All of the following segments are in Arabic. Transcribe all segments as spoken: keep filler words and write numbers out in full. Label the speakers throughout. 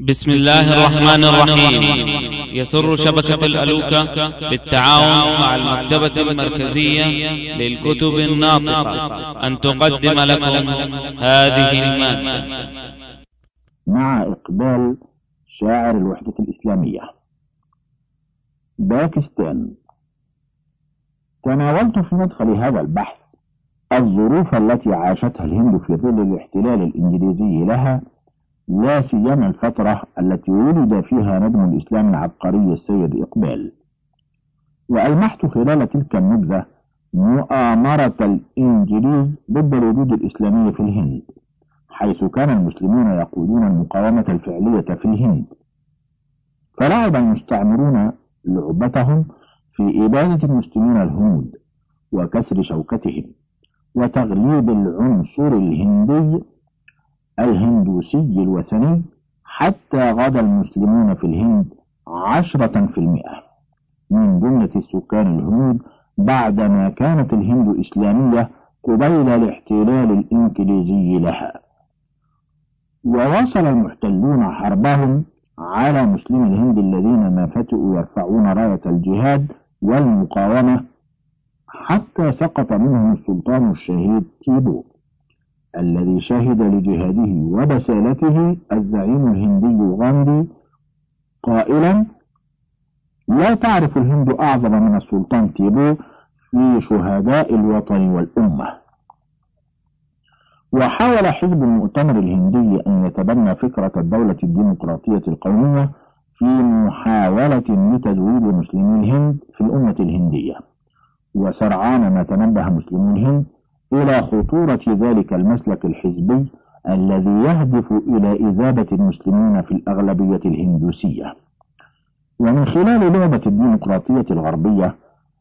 Speaker 1: بسم الله الرحمن الرحيم. يسر شبكة الألوكة بالتعاون مع المكتبة المركزية للكتب الناطقة أن تقدم لكم هذه المادة.
Speaker 2: مع إقبال شاعر الوحدة الإسلامية. باكستان. تناولت في مدخل هذا البحث الظروف التي عاشتها الهند في ظل الاحتلال الإنجليزي لها، لا سيما الفترة التي ولد فيها نجم الإسلام العبقري السيد إقبال. وألمحت خلال تلك النبذة مؤامرة الإنجليز ضد الوجود الإسلامي في الهند، حيث كان المسلمون يقودون المقاومة الفعلية في الهند. فلعب المستعمرون لعبتهم في إبادة المسلمين الهنود وكسر شوكتهم وتغليب العنصر الهندي الهندوسي الوثني، حتى غدا المسلمون في الهند عشرة في المئة من جملة السكان الهنود، بعدما كانت الهند إسلامية قبيل الاحتلال الإنجليزي لها. وواصل المحتلون حربهم على مسلمي الهند الذين ما فتئوا يرفعون راية الجهاد والمقاومة، حتى سقط منهم السلطان الشهيد تيبو الذي شهد لجهاده وبسالته الزعيم الهندي غاندي قائلا: لا تعرف الهند أعظم من السلطان تيبو في شهداء الوطن والأمة. وحاول حزب المؤتمر الهندي أن يتبنى فكرة الدولة الديمقراطية القومية في محاولة لتزويد مسلمي الهند في الأمة الهندية، وسرعان ما تنبه مسلمو الهند إلى خطورة ذلك المسلك الحزبي الذي يهدف إلى إذابة المسلمين في الأغلبية الهندوسية. ومن خلال لعبة الديمقراطية الغربية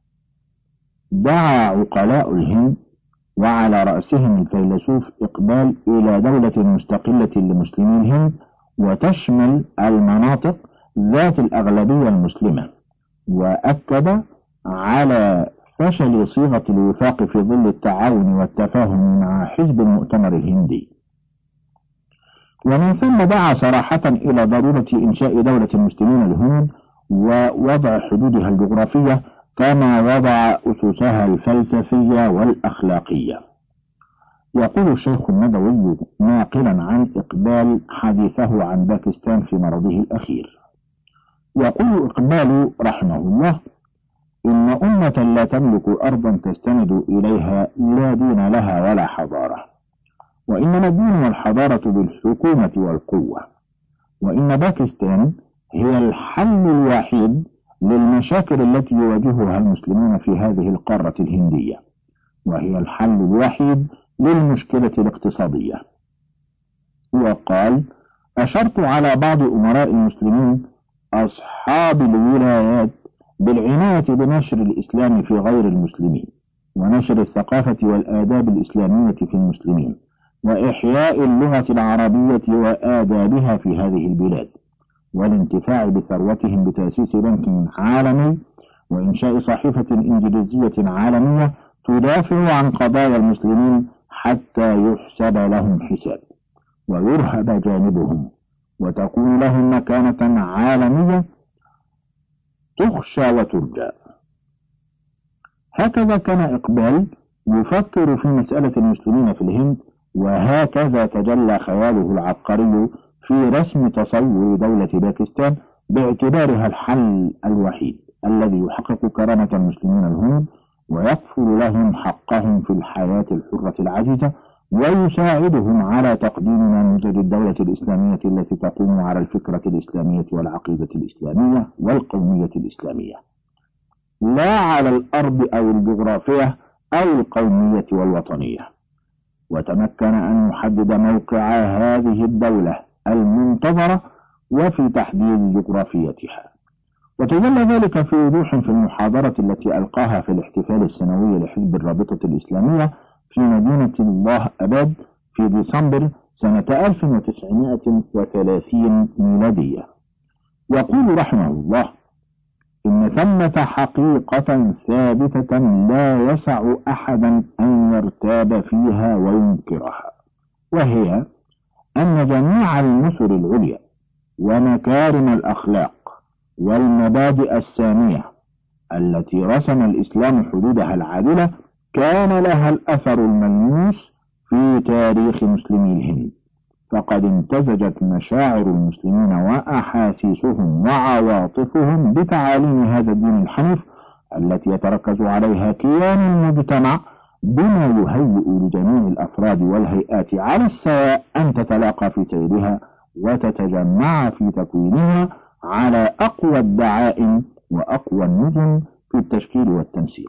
Speaker 2: دعا عقلاء الهند وعلى رأسهم الفيلسوف إقبال إلى دولة مستقلة لمسلمي الهند، وتشمل المناطق ذات الأغلبية المسلمة، وأكد على فشل صيغة الوفاق في ظل التعاون والتفاهم مع حزب المؤتمر الهندي. ومن ثم دعا صراحة إلى ضرورة إنشاء دولة المسلمين الهنود ووضع حدودها الجغرافية كما وضع أسسها الفلسفية والأخلاقية. يقول الشيخ الندوي ناقلا عن إقبال حديثه عن باكستان في مرضه الأخير، يقول إقبال رحمه الله: إن أمة لا تملك أرضا تستند إليها لا دين لها ولا حضارة، وإنما الدين والحضارة بالحكومة والقوة، وإن باكستان هي الحل الوحيد للمشاكل التي يواجهها المسلمون في هذه القارة الهندية، وهي الحل الوحيد للمشكلة الاقتصادية. وقال: أشرت على بعض أمراء المسلمين أصحاب الولايات بالعناية بنشر الإسلام في غير المسلمين، ونشر الثقافة والآداب الإسلامية في المسلمين، وإحياء اللغة العربية وآدابها في هذه البلاد، والانتفاع بثروتهم بتأسيس بنك عالمي وإنشاء صحيفة إنجليزية عالمية تدافع عن قضايا المسلمين حتى يحسب لهم حساب ويرهب جانبهم وتكون لهم مكانة عالمية تخشى وترجى. هكذا كان إقبال يفكر في مسألة المسلمين في الهند، وهكذا تجلى خياله العبقري في رسم تصور دولة باكستان باعتبارها الحل الوحيد الذي يحقق كرامة المسلمين الهنود ويكفل لهم حقهم في الحياة الحرة العزيزة، ويساعدهم على تقديم نموذج الدولة الإسلامية التي تقوم على الفكرة الإسلامية والعقيدة الإسلامية والقومية الإسلامية، لا على الأرض أو الجغرافية أو القومية والوطنية. وتمكن أن يحدد موقع هذه الدولة المنتظرة وفي تحديد جغرافيتها، وتجلى ذلك في وضوح في المحاضرة التي ألقاها في الاحتفال السنوي لحزب الرابطة الإسلامية في مدينة الله أباد في ديسمبر سنة ألف وتسعمائة وثلاثين ميلادية. يقول رحمه الله: إن ثمة حقيقة ثابتة لا يسع أحدا أن يرتاب فيها وينكرها، وهي أن جميع المثل العليا ومكارم الأخلاق والمبادئ السامية التي رسم الإسلام حدودها العادلة كان لها الأثر الملموس في تاريخ مسلمي الهند، فقد امتزجت مشاعر المسلمين وأحاسيسهم وعواطفهم بتعاليم هذا الدين الحنيف التي يتركز عليها كيان المجتمع، بما يهيئ لجميع الأفراد والهيئات على السواء أن تتلاقى في سيرها وتتجمع في تكوينها على أقوى الدعائم وأقوى النجم في التشكيل والتنسيق.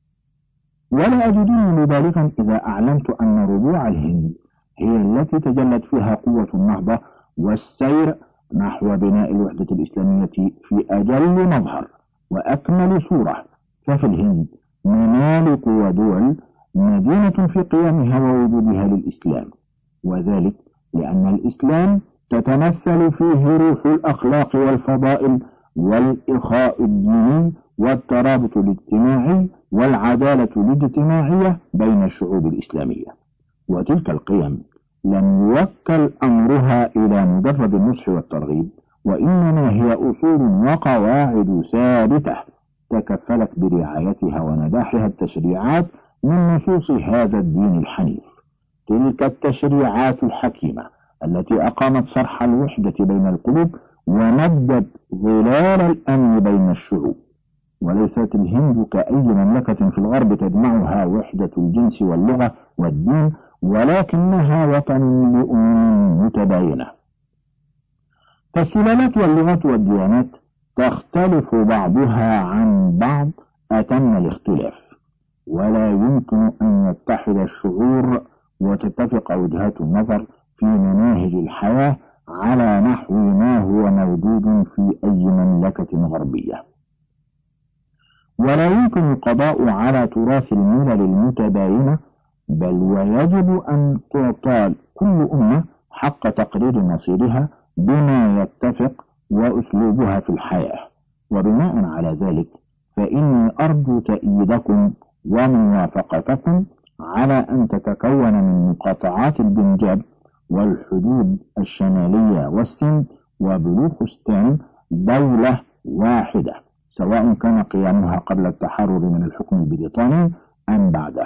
Speaker 2: ولا أجدني مبالغا إذا أعلنت أن ربوع الهند هي التي تجلت فيها قوة النهضة والسير نحو بناء الوحدة الإسلامية في أجل مظهر وأكمل صورة. ففي الهند ممالك ودول مدينة في قيامها ووجودها للإسلام، وذلك لأن الإسلام تتمثل فيه روح الأخلاق والفضائل والإخاء الديني والترابط الاجتماعي والعدالة الاجتماعية بين الشعوب الإسلامية. وتلك القيم لم يوكل أمرها إلى مجرد النصح والترغيب، وإنما هي أصول وقواعد ثابتة تكفلت برعايتها ونجاحها التشريعات من نصوص هذا الدين الحنيف. تلك التشريعات الحكيمة التي أقامت صرح الوحدة بين القلوب ومدت ظلال الأمن بين الشعوب. وليست الهند كأي مملكة في الغرب تجمعها وحدة الجنس واللغة والدين، ولكنها وطن لأمم متباينة. فالسلالات واللغات والديانات تختلف بعضها عن بعض أتم الاختلاف، ولا يمكن أن يتحد الشعور وتتفق وجهات النظر في مناهج الحياة على نحو ما هو موجود في أي مملكة غربية. ولا يمكن القضاء على تراث الملل المتباينة، بل ويجب أن تعطى كل أمة حق تقرير مصيرها بما يتفق وأسلوبها في الحياة. وبناء على ذلك فإني أرجو تأييدكم وموافقتكم على أن تتكون من مقاطعات البنجاب والحدود الشمالية والسند وبلوخستان دولة واحدة، سواء كان قيامها قبل التحرر من الحكم البريطاني أم بعده.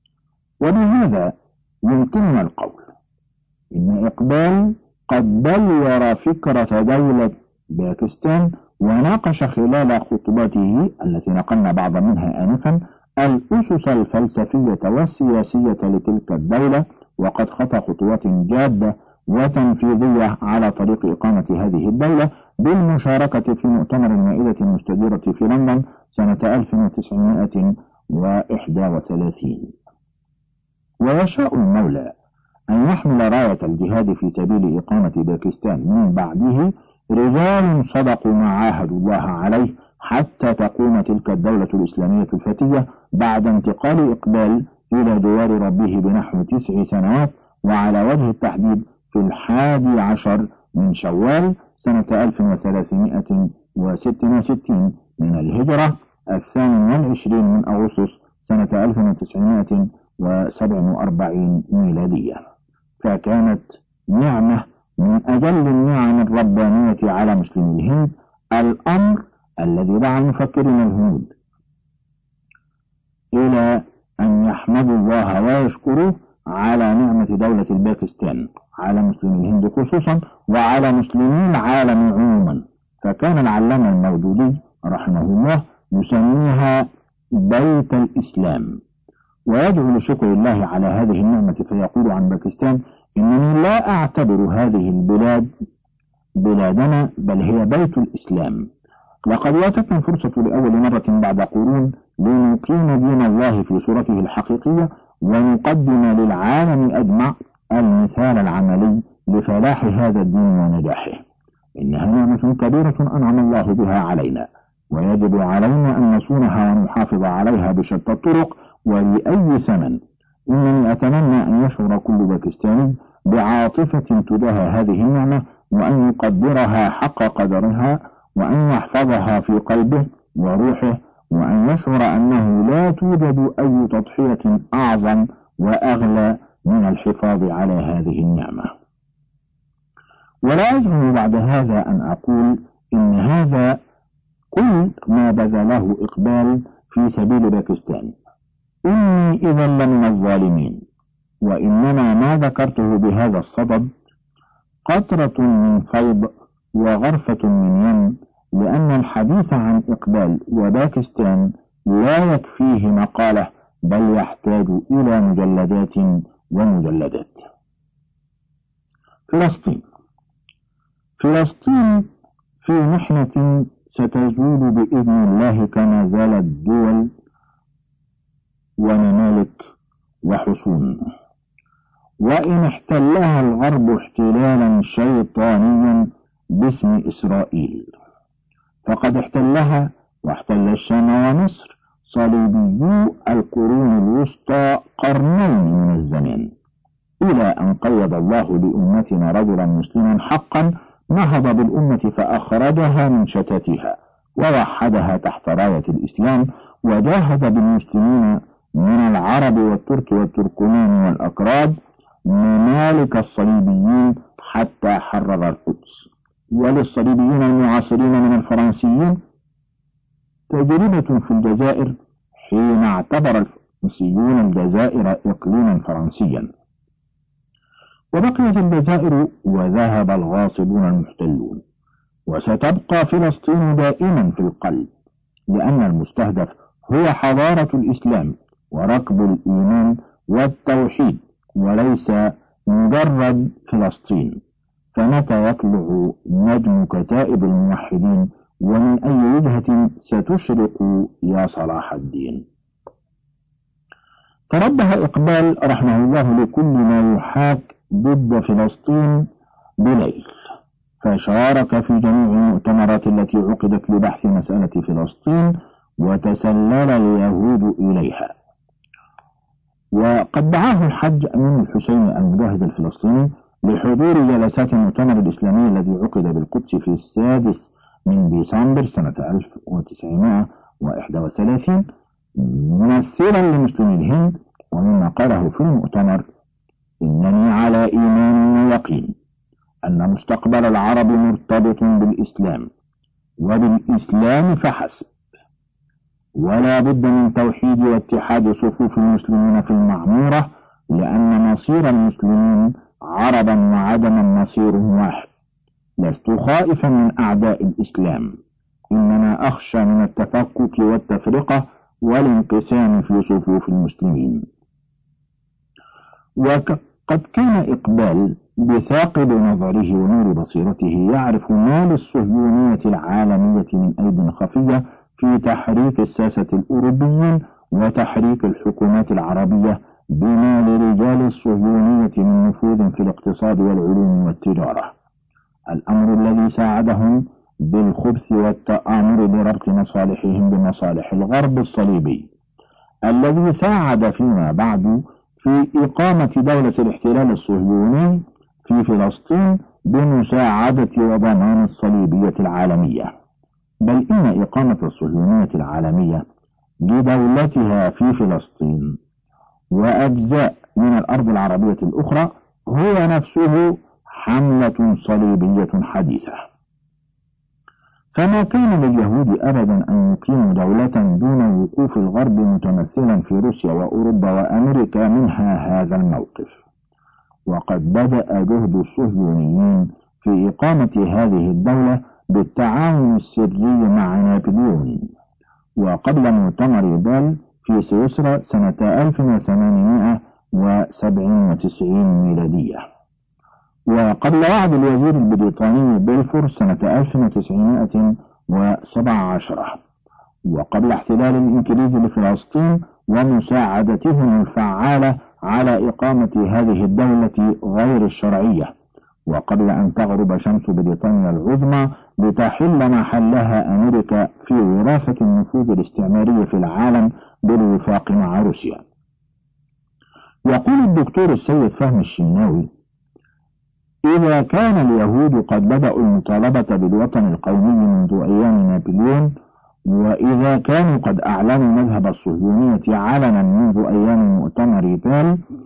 Speaker 2: وبهذا يمكننا القول إن إقبال قد بلور فكرة دولة باكستان وناقش خلال خطبته التي نقلنا بعض منها آنفا الأسس الفلسفية والسياسية لتلك الدولة، وقد خطى خطوات جادة وتنفيذية على طريق إقامة هذه الدولة بالمشاركة في مؤتمر المائدة المستديرة في لندن سنة ألف وتسعمائة وواحد وثلاثين. ويشاء المولى أن يحمل راية الجهاد في سبيل إقامة باكستان من بعده رجال صدقوا ما عاهدوا الله عليه حتى تقوم تلك الدولة الإسلامية الفتية بعد انتقال إقبال إلى جوار ربه بنحو تسع سنوات، وعلى وجه التحديد في الحادي عشر من شوال سنة ألف وثلاثمائة وستة وستين من الهجرة، الثامن والعشرين من أغسطس سنة ألف وتسعمائة وسبعة وأربعين ميلادية. فكانت نعمة من أجل النعم الربانية على مسلمي الهند، الأمر الذي دعا المفكرين الهنود إلى أن يحمدوا الله ويشكروه على نعمة دولة الباكستان على مسلمي الهند خصوصا وعلى مسلمي العالم عموما. فكان العلامة المودودي رحمه الله يسميها بيت الإسلام، ويدعو لشكر الله على هذه النعمة، فيقول عن باكستان: إنني لا أعتبر هذه البلاد بلادنا بل هي بيت الإسلام. لقد واتتنا الفرصة لأول مرة بعد قرون لنقيم دين الله في صورته الحقيقية ونقدم للعالم أجمع المثال العملي لفلاح هذا الدين ونجاحه. إنها نعمة كبيرة أنعم الله بها علينا، ويجب علينا أن نصونها ونحافظ عليها بشتى الطرق وبأي ثمن. إنني أتمنى أن يشعر كل باكستاني بعاطفة تجاه هذه النعمة، وأن يقدرها حق قدرها، وأن يحفظها في قلبه وروحه، وأن يشعر أنه لا توجد أي تضحية أعظم وأغلى من الحفاظ على هذه النعمة. ولا أزعم بعد هذا أن أقول إن هذا كل ما بذله إقبال في سبيل باكستان. إني إذا لمن الظالمين، وإنما ما ذكرته بهذا الصدد قطرة من فيض وغرفة من يم، لأن الحديث عن إقبال وباكستان لا يكفيه مقالة، بل يحتاج إلى مجلدات ومجلدات. فلسطين فلسطين في محنة ستزول بإذن الله كما زالت دول وممالك وحصون، وإن احتلها الغرب احتلالا شيطانيا باسم إسرائيل، فقد احتلها واحتل الشام ومصر صليبيو القرون الوسطى قرنين من الزمان، إلى أن قيض الله لأمتنا رجلا مسلما حقا نهض بالأمة فأخرجها من شتاتها ووحدها تحت راية الإسلام، وجاهد بالمسلمين من العرب والترك والتركمان والأكراد ممالك الصليبيين حتى حرر القدس. وللصليبيين المعاصرين من الفرنسيين تجربة في الجزائر حين اعتبر الفرنسيون الجزائر إقليما فرنسيا، وبقيت الجزائر وذهب الغاصبون المحتلون، وستبقى فلسطين دائما في القلب، لأن المستهدف هو حضارة الإسلام وركب الإيمان والتوحيد، وليس مجرد فلسطين. فمتى يطلع نجم كتائب الموحدين ومن أي وجهة ستشرق يا صلاح الدين؟ تربح إقبال رحمه الله لكل ما يحاك ضد فلسطين بليل، فشارك في جميع المؤتمرات التي عقدت لبحث مسألة فلسطين وتسلل اليهود إليها. وقد دعاه الحج أمين الحسين المجاهد الفلسطيني لحضور جلسات المؤتمر الإسلامي الذي عقد بالقدس في السادس من ديسمبر سنة ألف وتسعمائة وواحد وثلاثين ممثلا لمسلمي الهند، ومما قاله في المؤتمر: إنني على إيمان ويقين أن مستقبل العرب مرتبط بالإسلام وبالإسلام فحسب، ولا بد من توحيد واتحاد صفوف المسلمين في المعمورة، لأن مصير المسلمين عربا وعجما مصير واحد. لست خائفا من أعداء الإسلام، إنما أخشى من التفكك والتفرقة والانقسام في صفوف المسلمين. وقد كان إقبال بثاقب نظره ونور بصيرته يعرف ما للصهيونية العالمية من أيد خفية في تحريك الساسة الأوروبيين وتحريك الحكومات العربية بما لرجال الصهيونية من نفوذ في الاقتصاد والعلوم والتجارة، الأمر الذي ساعدهم بالخبث والتآمر بربط مصالحهم بمصالح الغرب الصليبي، الذي ساعد فيما بعد في إقامة دولة الاحتلال الصهيوني في فلسطين بمساعدة وضمان الصليبية العالمية. بل إن إقامة الصهيونية العالمية لدولتها في فلسطين وأجزاء من الأرض العربية الأخرى هو نفسه حملة صليبية حديثة. فما كان لليهود أبدا أن يقيموا دولة دون وقوف الغرب متمثلا في روسيا وأوروبا وأمريكا منها هذا الموقف. وقد بدأ جهد الصهيونيين في إقامة هذه الدولة بالتعاون السري مع نابليون، وقبل مؤتمر بال في سويسرا سنة ألف وثمانمائة وسبعة وتسعين ميلادية، وقبل وعد الوزير البريطاني بلفور سنة ألف وتسعمائة وسبعة عشر، وقبل احتلال الإنجليز لفلسطين ومساعدتهم الفعالة على إقامة هذه الدولة غير الشرعية، وقبل أن تغرب شمس بريطانيا العظمى لتحل محلها أمريكا في وراثة النفوذ الاستعماري في العالم بالوفاق مع روسيا. يقول الدكتور السيد فهمي الشناوي: إذا كان اليهود قد بدأوا المطالبة بالوطن القومي منذ أيام نابليون، وإذا كانوا قد أعلنوا مذهب الصهيونية علنا منذ أيام مؤتمر بال،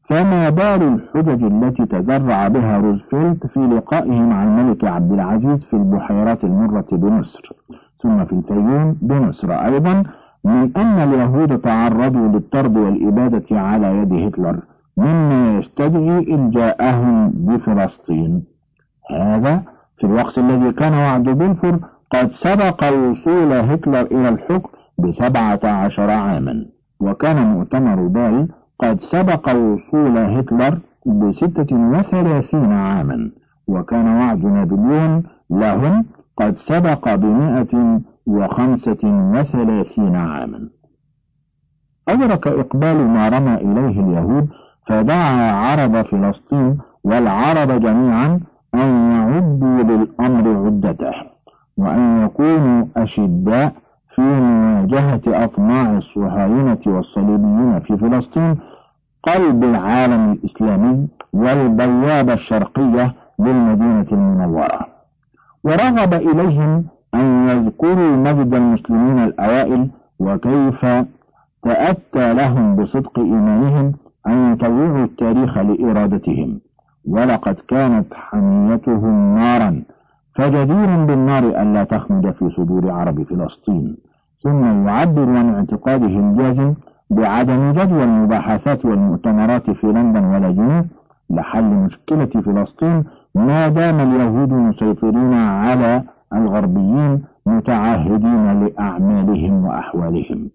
Speaker 2: فما بال الحجج التي تذرع بها روزفلت في لقائه مع الملك عبد العزيز في البحيرات المرة بمصر، ثم في الفيوم بمصر أيضا، من أن اليهود تعرضوا للطرد والإبادة على يد هتلر، مما يستدعي إلجاءهم بفلسطين. هذا في الوقت الذي كان وعد بلفور قد سبق وصول هتلر إلى الحكم بسبعة عشر عاما، وكان مؤتمر بال قد سبق وصول هتلر بستة وثلاثين عاما، وكان وعد نابليون لهم قد سبق بمائة وخمسة وثلاثين عاما. أدرك إقبال ما رمى إليه اليهود، فدعا عرب فلسطين والعرب جميعا أن يعدوا للأمر عدته، وأن يكونوا أشداء في مواجهة أطماع الصهاينة والصليبيين في فلسطين، قلب العالم الإسلامي والبوابة الشرقية للمدينة المنورة. ورغب إليهم أن يذكروا مجد المسلمين الأوائل، وكيف تأتى لهم بصدق إيمانهم أن يطوعوا التاريخ لإرادتهم، ولقد كانت حميتهم نارا، فجدير بالنار ألا تخمد في صدور عرب فلسطين. ثم يعبر عن اعتقاده الجازم بعدم جدوى المباحثات والمؤتمرات في لندن ولا جنيف لحل مشكلة فلسطين ما دام اليهود مسيطرين على الغربيين متعهدين لأعمالهم وأحوالهم.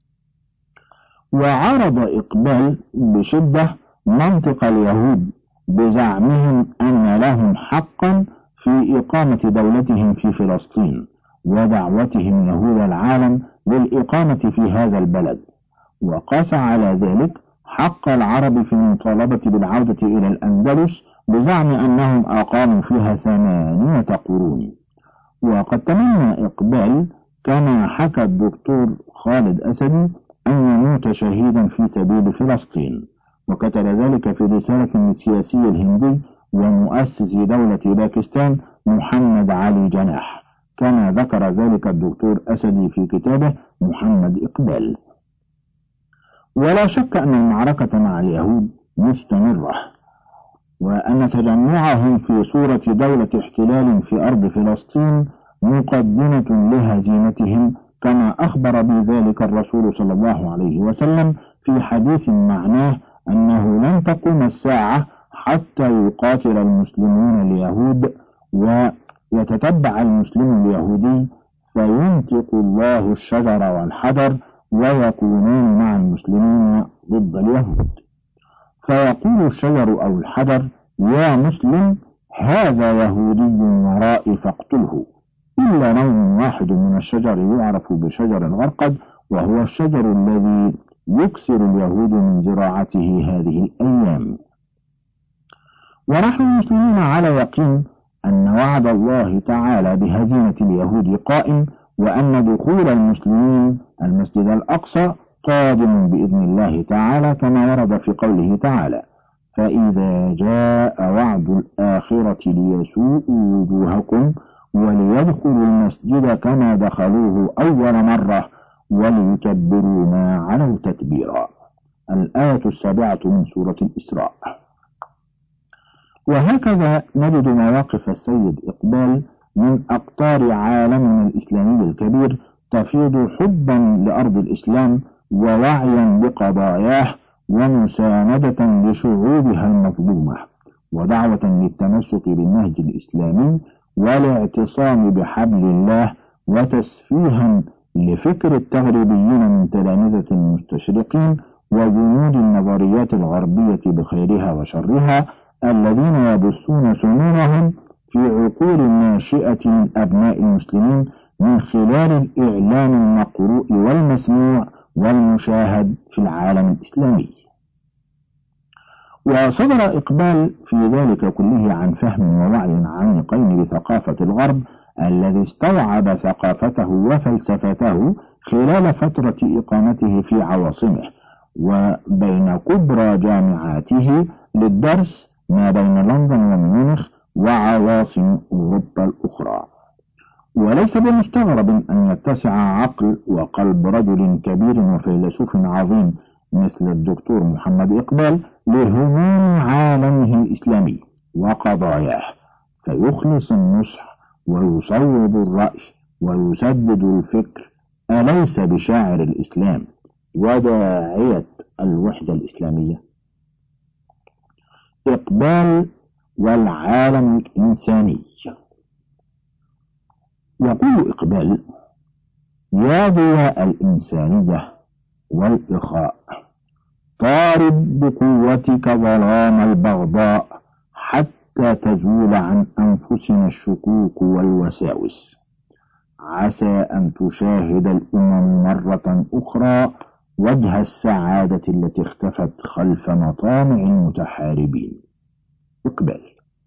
Speaker 2: وعرض إقبال بشدة منطق اليهود بزعمهم أن لهم حقا في إقامة دولتهم في فلسطين، ودعوتهم يهود العالم للإقامة في هذا البلد، وقاس على ذلك حق العرب في المطالبة بالعودة إلى الأندلس بزعم أنهم أقاموا فيها ثمانية قرون. وقد تمنى إقبال كما حكى الدكتور خالد أسدي أن يموت شهيدا في سبيل فلسطين، وكتب ذلك في رسالة للسياسي الهندي ومؤسس دولة باكستان محمد علي جناح، كما ذكر ذلك الدكتور أسدي في كتابه محمد إقبال. ولا شك أن المعركة مع اليهود مستمرة، وأن تجمعهم في صورة دولة احتلال في أرض فلسطين مقدمة لهزيمتهم، كما أخبر بذلك الرسول صلى الله عليه وسلم في حديث معناه أنه لن تقوم الساعة حتى يقاتل المسلمون اليهود ويتتبع المسلم اليهودي فينطق الله الشجر والحجر ويكونان مع المسلمين ضد اليهود، فيقول الشجر أو الحجر يا مسلم هذا يهودي ورائي فاقتله، إلا نوع واحد من الشجر يعرف بشجر الغرقد، وهو الشجر الذي يكسر اليهود من زراعته هذه الأيام. ونحن المسلمين على يقين أن وعد الله تعالى بهزيمة اليهود قائم، وأن دخول المسلمين المسجد الأقصى قادم بإذن الله تعالى، كما ورد في قوله تعالى فإذا جاء وعد الآخرة ليسوءوا وجوهكم وليدخلوا المسجد كما دخلوه أول مرة وليتبروا ما علوا تتبيرا. الآية السابعة من سورة الإسراء. وهكذا نجد مواقف السيد إقبال من أقطار عالمنا الإسلامي الكبير تفيض حبا لأرض الإسلام ووعيا بقضاياه ومساندة لشعوبها المظلومة، ودعوة للتمسك بالنهج الإسلامي والاعتصام بحبل الله، وتسفيها لفكر التغريبيين من تلامذة المستشرقين وجنود النظريات الغربية بخيرها وشرها الذين يبثون سمومهم في عقول الناشئة من أبناء المسلمين من خلال الإعلام المقروء والمسموع والمشاهد في العالم الإسلامي. وصدر إقبال في ذلك كله عن فهم ووعي عميقين بثقافة الغرب الذي استوعب ثقافته وفلسفته خلال فترة إقامته في عواصمه وبين كبرى جامعاته للدرس ما بين لندن وميونخ وعواصم أوروبا الأخرى. وليس بمستغرب أن يتسع عقل وقلب رجل كبير وفيلسوف عظيم مثل الدكتور محمد إقبال لهموم عالمه الإسلامي وقضاياه، فيخلص النصح ويصوب الرأي ويسدد الفكر، أليس بشاعر الإسلام وداعية الوحدة الإسلامية؟ إقبال والعالم الإنساني. يقول إقبال: يا ضياء الإنسانية والإخاء، طارد بقوتك ظلام البغضاء حتى تزول عن أنفسنا الشكوك والوساوس، عسى أن تشاهد الأمم مرة أخرى وجه السعادة التي اختفت خلف مطامع المتحاربين. إقبال.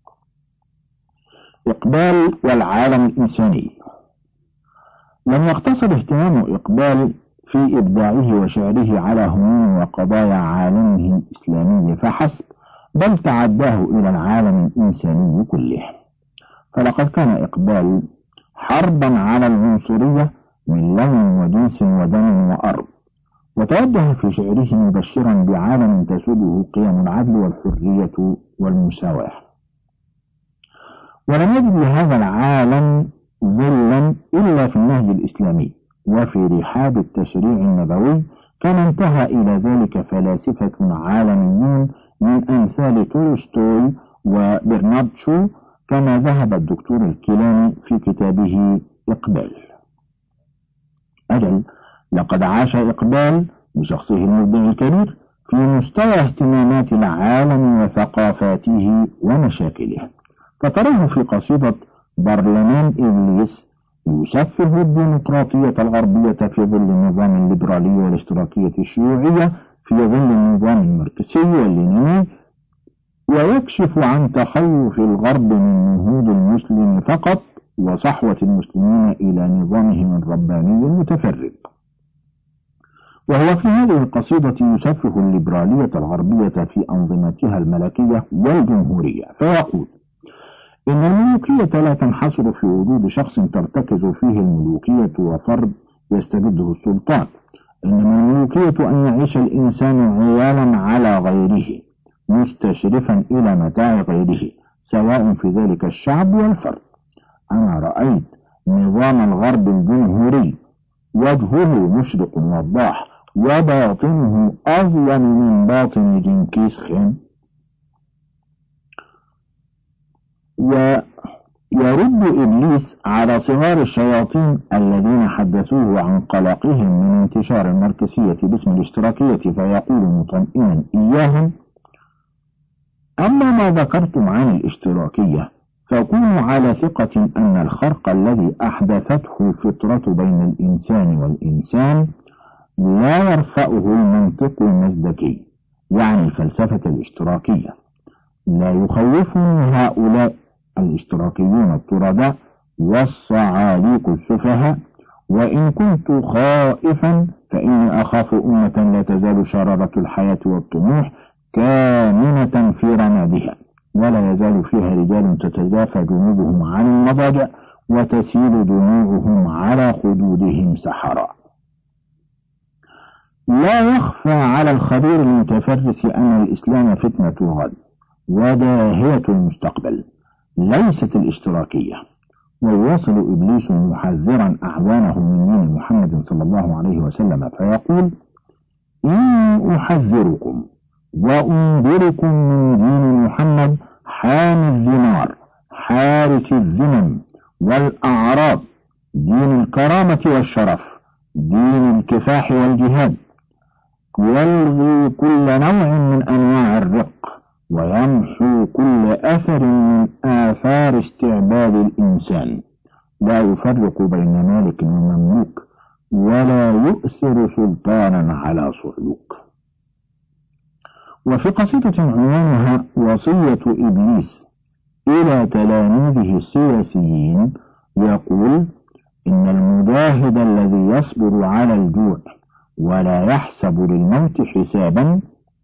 Speaker 2: إقبال والعالم الإنساني. لم يقتصر اهتمام إقبال في إبداعه وشعره على هموم وقضايا عالمه الإسلامي فحسب، بل تعداه إلى العالم الإنساني كله، فلقد كان إقبال حربا على العنصرية من لون وجنس ودم وأرض، وتوجه في شعره مبشرا بعالم تسوده قيم العدل والحرية والمساواة، ولم يجد لهذا العالم ظلا إلا في النهج الإسلامي وفي رحاب التشريع النبوي، كما انتهى إلى ذلك فلاسفة عالميون من أمثال تولستوي وبرنارد شو، كما ذهب الدكتور الكيلاني في كتابه إقبال. أجل، لقد عاش إقبال بشخصه المبدع الكبير في مستوى اهتمامات العالم وثقافاته ومشاكله، فتراه في قصيدة برلمان إبليس يسفه الديمقراطية الغربية في ظل النظام الليبرالي والاشتراكية الشيوعية في ظل النظام الماركسي واللينيني، ويكشف عن تخوف الغرب من نهوض المسلم فقط وصحوة المسلمين إلى نظامهم الرباني المتفرد. وهو في هذه القصيدة يسفه الليبرالية الغربية في أنظمتها الملكية والجمهورية، فيقول: إن الملوكية لا تنحصر في وجود شخص ترتكز فيه الملوكية وفرد يستبده السلطان، إنما الملوكية أن يعيش الإنسان عيالا على غيره مستشرفا إلى متاع غيره، سواء في ذلك الشعب والفرد. أنا رأيت نظام الغرب الجمهوري وجهه مشرق وضاح وباطنه أظلم من باطن جنكيز خان، ويرد إبليس على صغار الشياطين الذين حدثوه عن قلقهم من انتشار الماركسية باسم الاشتراكية، فيقول مطمئنا إياهم: أما ما ذكرتم عن الاشتراكية فكونوا على ثقة أن الخرق الذي أحدثته الفطرة بين الإنسان والإنسان لا يرفعه المنطق المزدكي، يعني الفلسفة الاشتراكية. لا يخوفني هؤلاء الاشتراكيون الطرداء والصعاليق السفهاء، وإن كنت خائفا فإني أخاف أمة لا تزال شرارة الحياة والطموح كامنة في رمادها، ولا يزال فيها رجال تتجافى جنوبهم عن المضاجع وتسيل دموعهم على خدودهم سحرا. لا يخفى على الخبير المتفرس أن الإسلام فتنة الغد وداهية المستقبل، ليست الاشتراكية. ويواصل إبليس محذرا أعوانه من دين محمد صلى الله عليه وسلم فيقول: إني أحذركم وأنذركم من دين محمد حامي الزمار حارس الذمم والأعراض، دين الكرامة والشرف، دين الكفاح والجهاد، يلغي كل نوع من أنواع الرق ويمحو كل أثر من آثار استعباد الإنسان، لا يفرق بين مالك ومملوك، ولا يؤثر سلطانا على صعلوك. وفي قصيدة عنوانها وصية إبليس إلى تلاميذه السياسيين يقول: إن المجاهد الذي يصبر على الجوع ولا يحسب للموت حسابا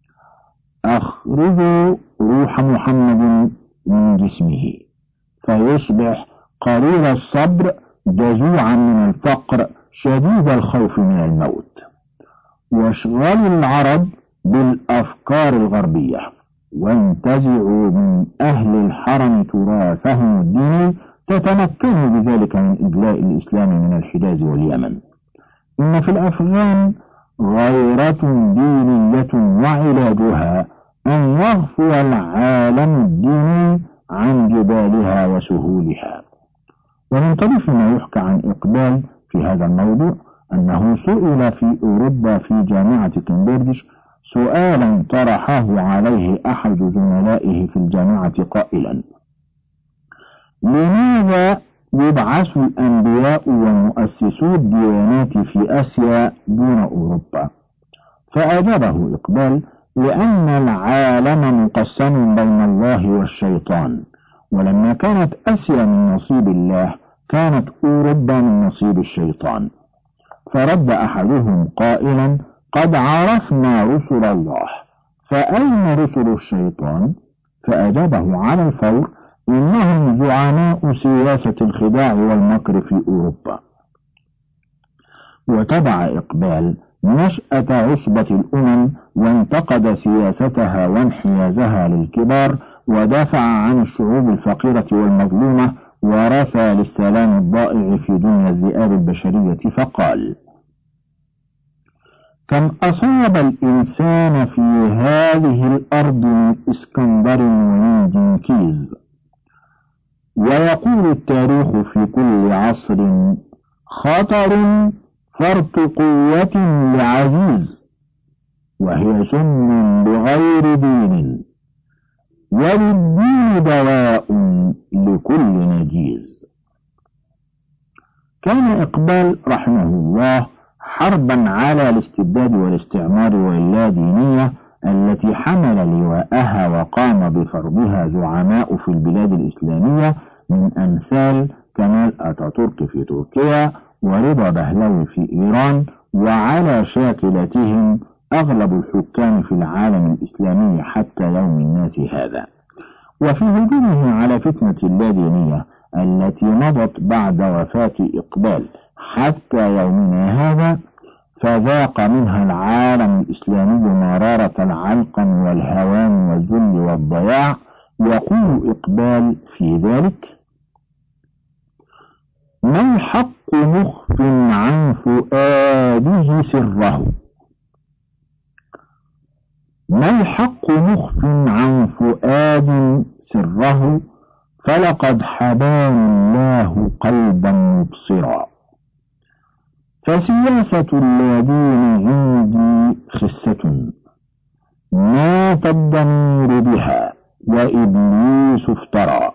Speaker 2: أخرجوا روح محمد من جسمه فيصبح قليل الصبر جزوعا من الفقر شديد الخوف من الموت. واشغلوا العرب بالأفكار الغربية، وانتزعوا من أهل الحرم تراثهم الديني، تتمكنوا بذلك من إجلاء الإسلام من الحجاز واليمن. إن في الأفغان غيرة دينية وعلاجها أن يغفو العالم الديني عن جبالها وسهولها. ومن طريف ما يحكى عن إقبال في هذا الموضوع أنه سئل في أوروبا في جامعة كامبريدج سؤالا طرحه عليه أحد زملائه في الجامعة قائلا: لماذا يبعث الأنبياء ومؤسسو الديانات في آسيا دون أوروبا؟ فأجابه إقبال: لأن العالم مقسم بين الله والشيطان، ولما كانت آسيا من نصيب الله كانت أوروبا من نصيب الشيطان. فرد أحدهم قائلا: قد عرفنا رسل الله، فأين رسل الشيطان؟ فأجابه على الفور: إنهم زعماء سياسة الخداع والمكر في أوروبا. وتبع إقبال نشأة عصبة الأمم، وانتقد سياستها وانحيازها للكبار، ودافع عن الشعوب الفقيرة والمظلومة، ورثى للسلام الضائع في دنيا الذئاب البشرية، فقال: كم أصاب الإنسان في هذه الأرض من إسكندر ومن جنكيز. ويقول التاريخ في كل عصر: خطر فرط قوة لعزيز، وهي سم بغير دين، وللدين دواء لكل نجيز. كان إقبال رحمه الله حربا على الاستبداد والاستعمار واللادينية التي حمل لواءها وقام بفرضها زعماء في البلاد الإسلامية من أمثال كمال أتاتورك في تركيا ورضا بهلوي في إيران، وعلى شاكلتهم أغلب الحكام في العالم الإسلامي حتى يوم الناس هذا. وفي هجومه على فتنة اللادينية التي مضت بعد وفاة إقبال حتى يومنا هذا، فذاق منها العالم الإسلامي مرارة العلقم والهوان والذل والضياع. يقول إقبال في ذلك: ما الحق مخف عن فؤاده سره، ما الحق مخف عن فؤاد سره، فلقد حباني الله قلبا مبصرا. فسياسة اللادين عندي خسة مات الضمير بها وإبليس افترى.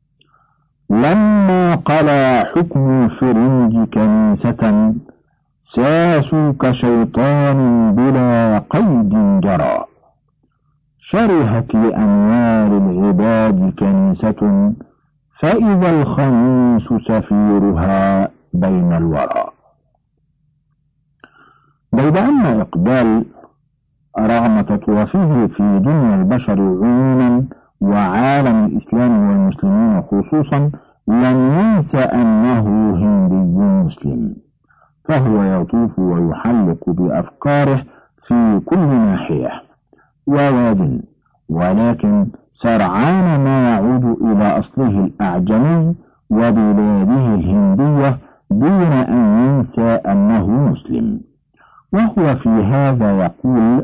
Speaker 2: لما قلى حكم الفرنج كنيسة ساسوا كشيطان بلا قيد جرى. شرهت لأموال العباد كنيسة فإذا الخميس سفيرها بين الورى. بيد أن إقبال رغم تطوفه في دنيا البشر عموما وعالم الإسلام والمسلمين خصوصا لم ينس أنه هندي مسلم، فهو يطوف ويحلق بأفكاره في كل ناحية وواد، ولكن سرعان ما يعود إلى أصله الأعجمي وبلاده الهندية دون أن ينسى أنه مسلم. وهو في هذا يقول: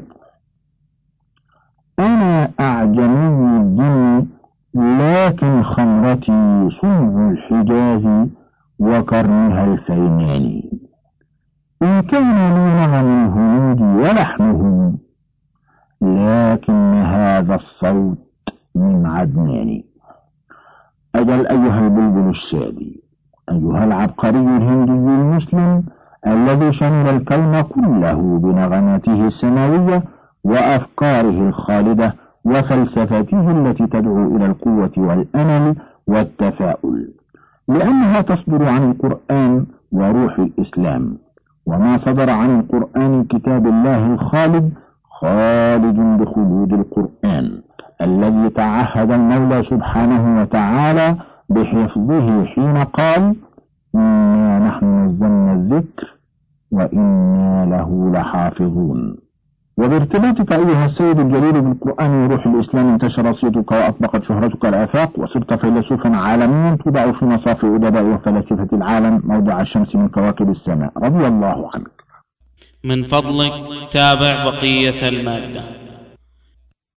Speaker 2: أنا أعجمي الدين، لكن خمرتي صنع الحجاز وكرنها الفيناني. إن كان لي نغم الهنود ولحنهم، لكن هذا الصوت من عدنان. أجل أيها البلبل الشادي، أيها العبقري الهندي المسلم الذي شمل الكون كله بنغماته السماوية وأفكاره الخالدة وفلسفته التي تدعو إلى القوة والأمل والتفاؤل، لأنها تصدر عن القرآن وروح الإسلام. وما صدر عن القرآن كتاب الله الخالد خالد بخلود القرآن الذي تعهد المولى سبحانه وتعالى بحفظه حين قال: إنا نحن نزلنا الذكر وإنا له لحافظون. وبارتباطك أيها السيد الجليل بالقرآن وروح الإسلام انتشر صيتك وأطبقت شهرتك الآفاق، وصرت فيلسوفا عالميا توضع في مصاف أدباء وفلاسفة العالم موضع الشمس من كواكب السماء، رضي الله عنك.
Speaker 1: من فضلك تابع بقية المادة.